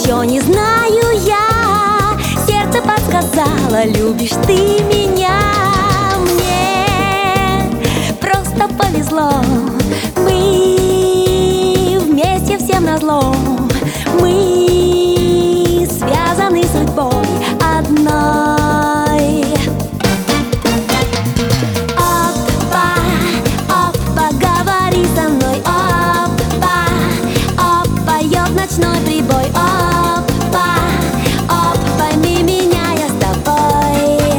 еще не знаю я. Сердце подсказало, любишь ты меня. Мне просто повезло. Мы вместе всем назло. Мы связаны судьбой одной. Опа, опа, говори со мной. Опа, опа, поет ночной прибой. Опа, опа, пойми меня, я с тобой.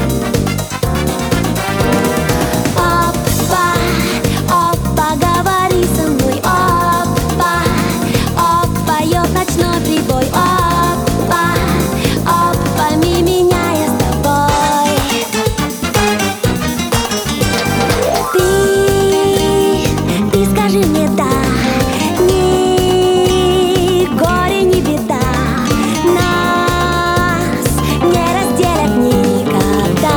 Опа, опа, говори со мной. Опа, опа, поет ночной прибой. Опа, опа, пойми меня, я с тобой. Ты скажи мне да. Ни горе, ни беда нас не разделят никогда.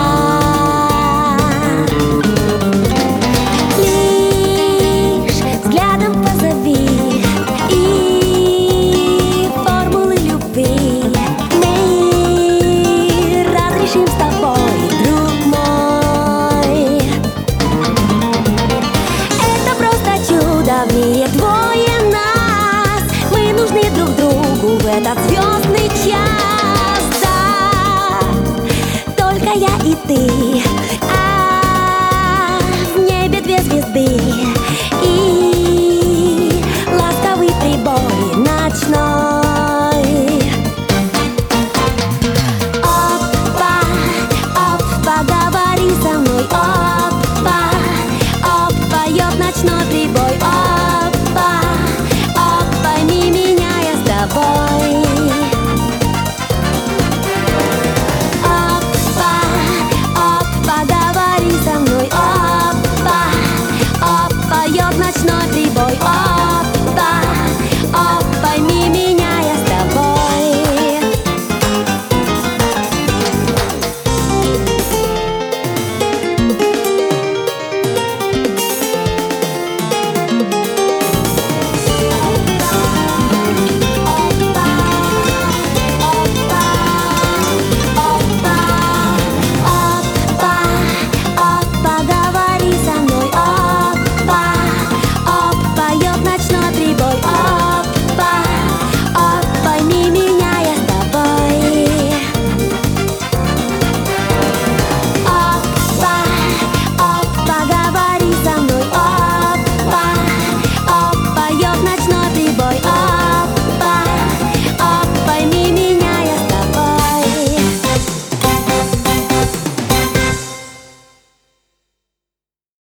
Лишь взглядом позови и формулы любви мы разрешим с тобой, друг мой. Это просто чудо, в мире двое нас. Мы нужны друг другу в этот звездный час. Да, только я и ты, а в небе две звезды и ласковый прибой ночной. Опа, опа, говори со мной. Опа, опа, поет ночной прибой.